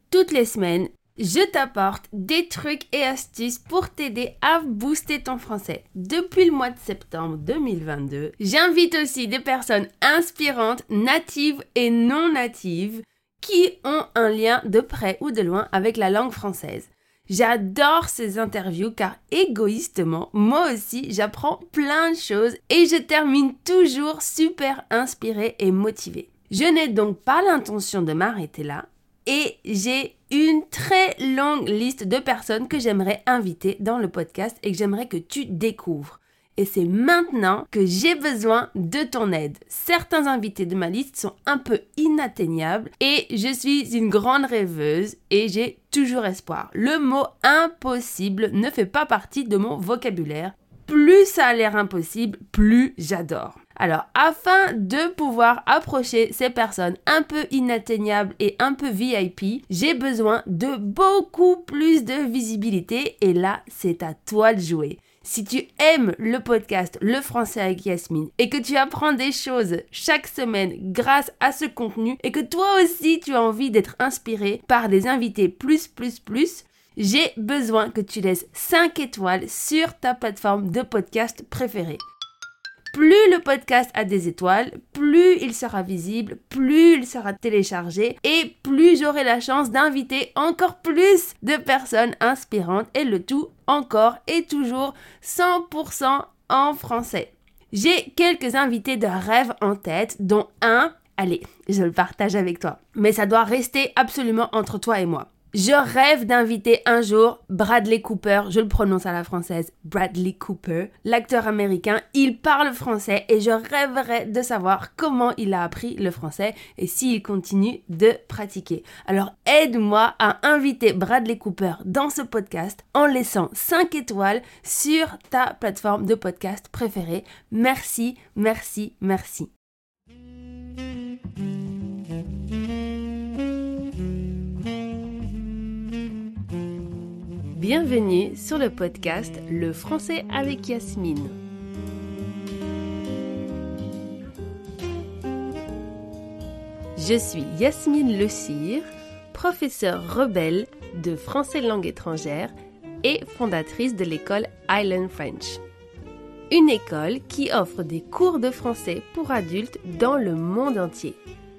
Toutes les semaines, je t'apporte des trucs et astuces pour t'aider à booster ton français. Depuis le mois de septembre 2022, j'invite aussi des personnes inspirantes, natives et non natives, qui ont un lien de près ou de loin avec la langue française. J'adore ces interviews car égoïstement, moi aussi, j'apprends plein de choses et je termine toujours super inspirée et motivée. Je n'ai donc pas l'intention de m'arrêter là et j'ai une très longue liste de personnes que j'aimerais inviter dans le podcast et que j'aimerais que tu découvres. Et c'est maintenant que j'ai besoin de ton aide. Certains invités de ma liste sont un peu inatteignables et je suis une grande rêveuse et j'ai toujours espoir. Le mot impossible ne fait pas partie de mon vocabulaire. Plus ça a l'air impossible, plus j'adore. Alors, afin de pouvoir approcher ces personnes un peu inatteignables et un peu VIP, j'ai besoin de beaucoup plus de visibilité et là, c'est à toi de jouer. Si tu aimes le podcast Le Français avec Yasmine et que tu apprends des choses chaque semaine grâce à ce contenu et que toi aussi tu as envie d'être inspiré par des invités plus, j'ai besoin que tu laisses 5 étoiles sur ta plateforme de podcast préférée. Plus le podcast a des étoiles, plus il sera visible, plus il sera téléchargé et plus j'aurai la chance d'inviter encore plus de personnes inspirantes et le tout encore et toujours 100% en français. J'ai quelques invités de rêve en tête, dont un, allez, je le partage avec toi, mais ça doit rester absolument entre toi et moi. Je rêve d'inviter un jour Bradley Cooper, je le prononce à la française, Bradley Cooper, l'acteur américain. Il parle français et je rêverais de savoir comment il a appris le français et s'il continue de pratiquer. Alors aide-moi à inviter Bradley Cooper dans ce podcast en laissant 5 étoiles sur ta plateforme de podcast préférée. Merci, merci, merci. Bienvenue sur le podcast Le Français avec Yasmine. Je suis Yasmine Le Cire, professeure rebelle de français langue étrangère et fondatrice de l'école Island French. Une école qui offre des cours de français pour adultes dans le monde entier.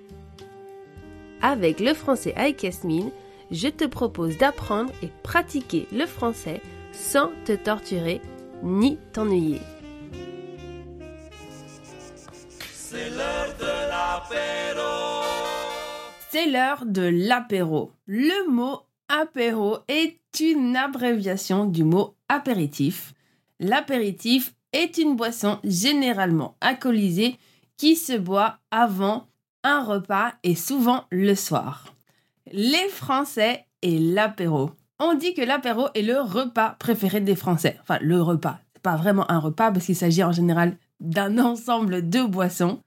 Avec Le Français avec Yasmine, je te propose d'apprendre et pratiquer le français sans te torturer ni t'ennuyer. C'est l'heure de l'apéro. C'est l'heure de l'apéro. Le mot apéro est une abréviation du mot apéritif. L'apéritif est une boisson généralement alcoolisée qui se boit avant un repas et souvent le soir. Les Français et l'apéro. On dit que l'apéro est le repas préféré des Français. Enfin, le repas. C'est pas vraiment un repas parce qu'il s'agit en général d'un ensemble de boissons.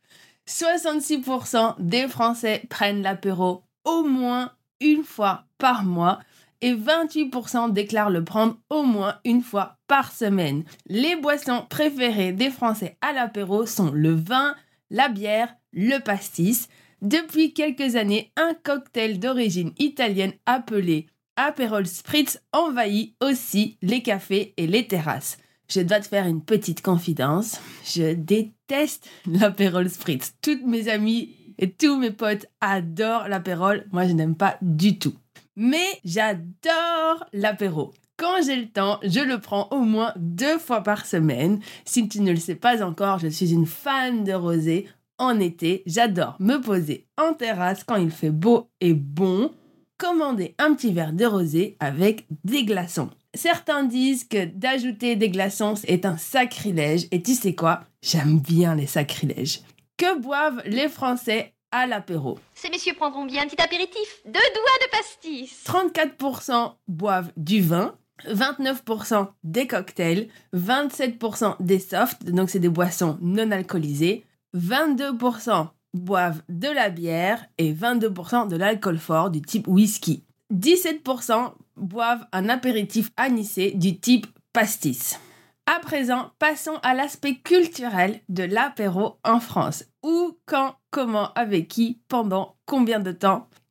66% des Français prennent l'apéro au moins une fois par mois et 28% déclarent le prendre au moins une fois par semaine. Les boissons préférées des Français à l'apéro sont le vin, la bière, le pastis. Depuis quelques années, un cocktail d'origine italienne appelé Aperol Spritz envahit aussi les cafés et les terrasses. Je dois te faire une petite confidence. Je déteste l'Aperol Spritz. Toutes mes amies et tous mes potes adorent l'Aperol. Moi, je n'aime pas du tout. Mais j'adore l'apéro. Quand j'ai le temps, je le prends au moins 2 fois par semaine. Si tu ne le sais pas encore, je suis une fan de rosé. En été, j'adore me poser en terrasse quand il fait beau et bon, commander un petit verre de rosé avec des glaçons. Certains disent que d'ajouter des glaçons est un sacrilège et tu sais quoi? J'aime bien les sacrilèges. Que boivent les Français à l'apéro? Ces messieurs prendront bien un petit apéritif, 2 doigts de pastis. 34% boivent du vin, 29% des cocktails, 27% des softs, donc c'est des boissons non alcoolisées, 22% boivent de la bière et 22% de l'alcool fort du type whisky. 17% boivent un apéritif anisé du type pastis. À présent, passons à l'aspect culturel de l'apéro en France. Où, quand, comment, avec qui, pendant, combien de temps?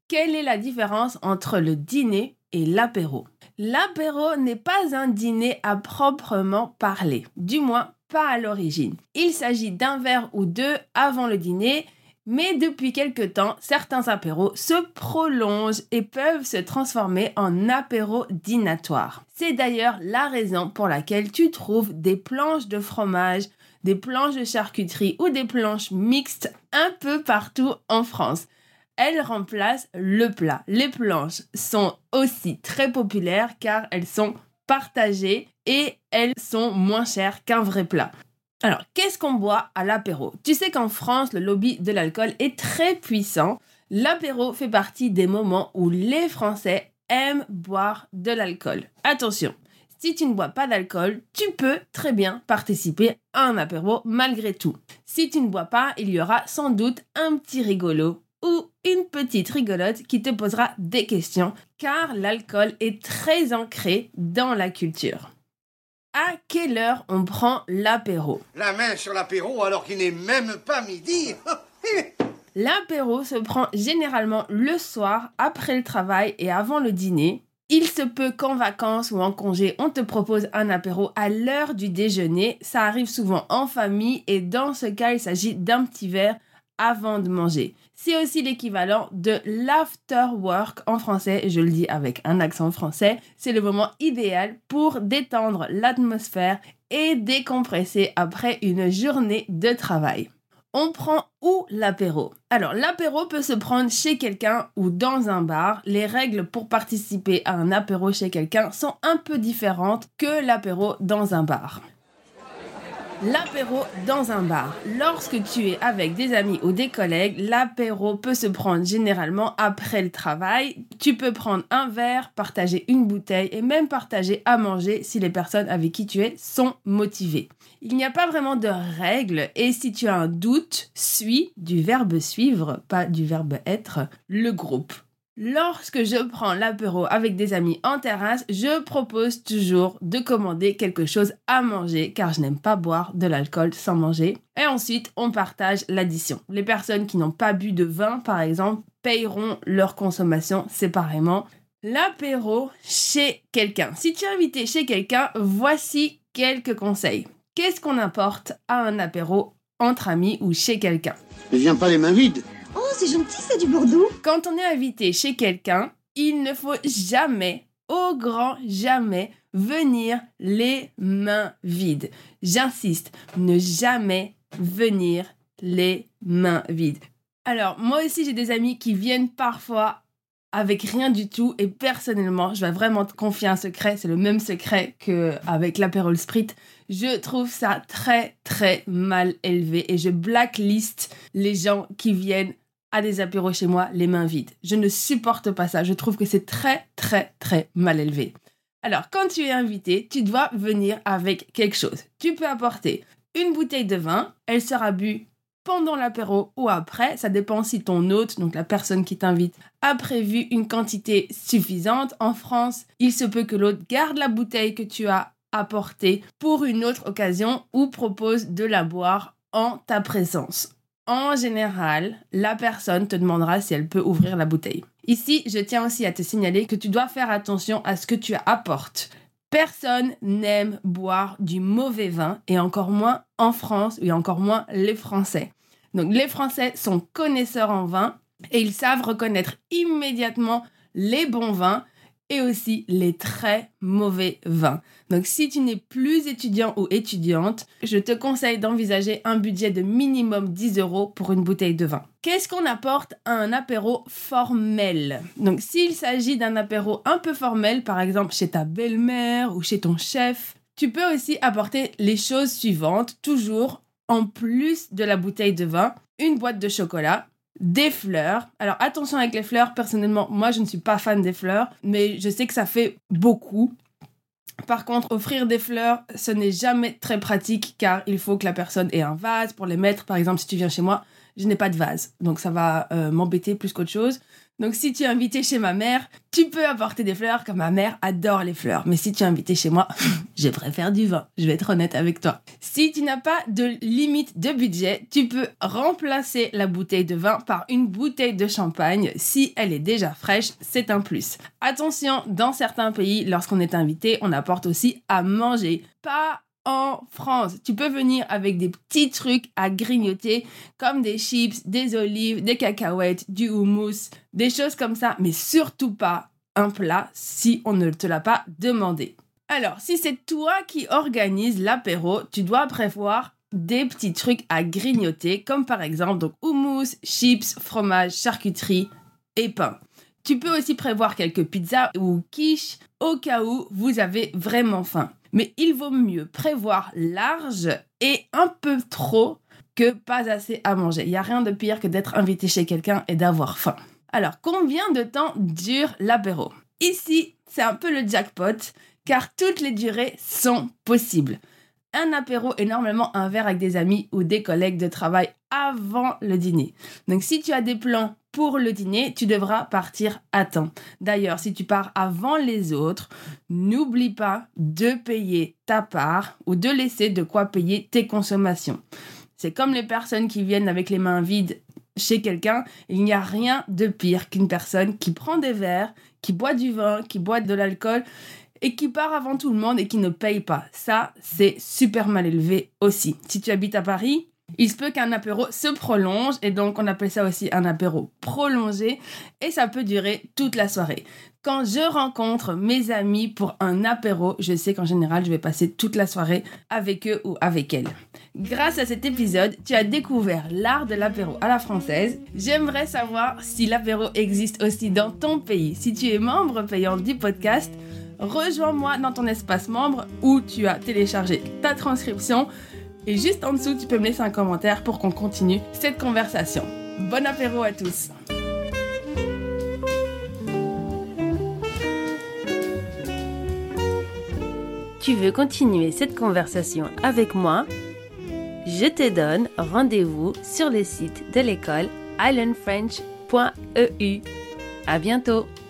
Quelle est la différence entre le dîner et l'apéro? L'apéro n'est pas un dîner à proprement parler, du moins pas à l'origine. Il s'agit d'un verre ou deux avant le dîner, mais depuis quelque temps, certains apéros se prolongent et peuvent se transformer en apéro dînatoire. C'est d'ailleurs la raison pour laquelle tu trouves des planches de fromage, des planches de charcuterie ou des planches mixtes un peu partout en France. Elles remplacent le plat. Les planches sont aussi très populaires car elles sont partagées et elles sont moins chères qu'un vrai plat. Alors, qu'est-ce qu'on boit à l'apéro? Tu sais qu'en France, le lobby de l'alcool est très puissant. L'apéro fait partie des moments où les Français aiment boire de l'alcool. Attention, si tu ne bois pas d'alcool, tu peux très bien participer à un apéro malgré tout. Si tu ne bois pas, il y aura sans doute un petit rigolo ou une petite rigolote qui te posera des questions, car l'alcool est très ancré dans la culture. À quelle heure on prend l'apéro? La main sur l'apéro alors qu'il n'est même pas midi. L'apéro se prend généralement le soir, après le travail et avant le dîner. Il se peut qu'en vacances ou en congé, on te propose un apéro à l'heure du déjeuner. Ça arrive souvent en famille et dans ce cas, il s'agit d'un petit verre avant de manger. C'est aussi l'équivalent de l'after work en français, et je le dis avec un accent français. C'est le moment idéal pour détendre l'atmosphère et décompresser après une journée de travail. On prend où l'apéro? Alors, l'apéro peut se prendre chez quelqu'un ou dans un bar. Les règles pour participer à un apéro chez quelqu'un sont un peu différentes que l'apéro dans un bar. L'apéro dans un bar. Lorsque tu es avec des amis ou des collègues, l'apéro peut se prendre généralement après le travail. Tu peux prendre un verre, partager une bouteille et même partager à manger si les personnes avec qui tu es sont motivées. Il n'y a pas vraiment de règles et si tu as un doute, suis du verbe suivre, pas du verbe être, le groupe. Lorsque je prends l'apéro avec des amis en terrasse, je propose toujours de commander quelque chose à manger car je n'aime pas boire de l'alcool sans manger. Et ensuite, on partage l'addition. Les personnes qui n'ont pas bu de vin, par exemple, payeront leur consommation séparément. L'apéro chez quelqu'un. Si tu es invité chez quelqu'un, voici quelques conseils. Qu'est-ce qu'on apporte à un apéro entre amis ou chez quelqu'un? Ne viens pas les mains vides. Oh, c'est gentil, c'est du Bordeaux. Quand on est invité chez quelqu'un, il ne faut jamais, au grand jamais, venir les mains vides. J'insiste, ne jamais venir les mains vides. Alors, moi aussi, j'ai des amis qui viennent parfois avec rien du tout et personnellement, je vais vraiment te confier un secret, c'est le même secret qu'avec l'apéro Spritz. Je trouve ça très, très mal élevé et je blacklist les gens qui viennent à des apéros chez moi les mains vides. Je ne supporte pas ça. Je trouve que c'est très, très, très mal élevé. Alors, quand tu es invité, tu dois venir avec quelque chose. Tu peux apporter une bouteille de vin. Elle sera bue pendant l'apéro ou après. Ça dépend si ton hôte, donc la personne qui t'invite, a prévu une quantité suffisante. En France, il se peut que l'hôte garde la bouteille que tu as apportée pour une autre occasion ou propose de la boire en ta présence. En général, la personne te demandera si elle peut ouvrir la bouteille. Ici, je tiens aussi à te signaler que tu dois faire attention à ce que tu apportes. Personne n'aime boire du mauvais vin, et encore moins en France, et encore moins les Français. Donc les Français sont connaisseurs en vin, et ils savent reconnaître immédiatement les bons vins, et aussi les très mauvais vins. Donc si tu n'es plus étudiant ou étudiante, je te conseille d'envisager un budget de minimum 10 € pour une bouteille de vin. Qu'est-ce qu'on apporte à un apéro formel? Donc s'il s'agit d'un apéro un peu formel, par exemple chez ta belle-mère ou chez ton chef, tu peux aussi apporter les choses suivantes, toujours en plus de la bouteille de vin, une boîte de chocolat, des fleurs. Alors attention avec les fleurs, personnellement, moi je ne suis pas fan des fleurs, mais je sais que ça fait beaucoup. Par contre, offrir des fleurs, ce n'est jamais très pratique car il faut que la personne ait un vase pour les mettre. Par exemple, si tu viens chez moi, je n'ai pas de vase, donc ça va m'embêter plus qu'autre chose. Donc si tu es invité chez ma mère, tu peux apporter des fleurs car ma mère adore les fleurs. Mais si tu es invité chez moi, je préfère du vin. Je vais être honnête avec toi. Si tu n'as pas de limite de budget, tu peux remplacer la bouteille de vin par une bouteille de champagne. Si elle est déjà fraîche, c'est un plus. Attention, dans certains pays, lorsqu'on est invité, on apporte aussi à manger. Pas en France. Tu peux venir avec des petits trucs à grignoter comme des chips, des olives, des cacahuètes, du houmous, des choses comme ça, mais surtout pas un plat si on ne te l'a pas demandé. Alors, si c'est toi qui organise l'apéro, tu dois prévoir des petits trucs à grignoter comme par exemple donc houmous, chips, fromage, charcuterie et pain. Tu peux aussi prévoir quelques pizzas ou quiches au cas où vous avez vraiment faim. Mais il vaut mieux prévoir large et un peu trop que pas assez à manger. Il n'y a rien de pire que d'être invité chez quelqu'un et d'avoir faim. Alors, combien de temps dure l'apéro ? Ici, c'est un peu le jackpot, car toutes les durées sont possibles. Un apéro est normalement un verre avec des amis ou des collègues de travail avant le dîner. Donc, si tu as des plans pour le dîner, tu devras partir à temps. D'ailleurs, si tu pars avant les autres, n'oublie pas de payer ta part ou de laisser de quoi payer tes consommations. C'est comme les personnes qui viennent avec les mains vides chez quelqu'un. Il n'y a rien de pire qu'une personne qui prend des verres, qui boit du vin, qui boit de l'alcool et qui part avant tout le monde et qui ne paye pas. Ça, c'est super mal élevé aussi. Si tu habites à Paris, il se peut qu'un apéro se prolonge et donc on appelle ça aussi un apéro prolongé et ça peut durer toute la soirée. Quand je rencontre mes amis pour un apéro, je sais qu'en général, je vais passer toute la soirée avec eux ou avec elles. Grâce à cet épisode, tu as découvert l'art de l'apéro à la française. J'aimerais savoir si l'apéro existe aussi dans ton pays. Si tu es membre payant du podcast, rejoins-moi dans ton espace membre où tu as téléchargé ta transcription. Et juste en dessous, tu peux me laisser un commentaire pour qu'on continue cette conversation. Bon apéro à tous! Tu veux continuer cette conversation avec moi? Je te donne rendez-vous sur le site de l'école islandfrench.eu. À bientôt!